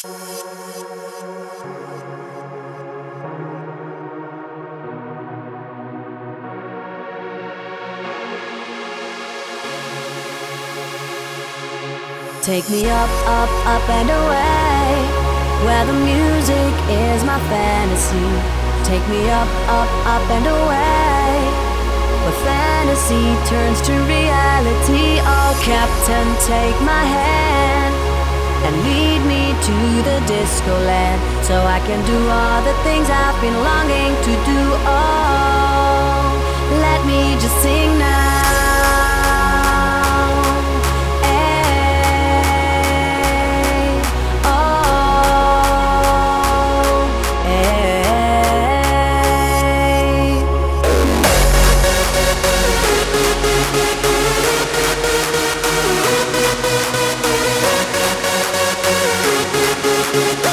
Take me up, up, up and away, where the music is my fantasy. Take me up, up, up and away, where fantasy turns to reality. Oh, Captain, take my hand and lead me to the disco land, so I can do all the things I've been longing to do. Oh, let me just sing now. We'll be right back.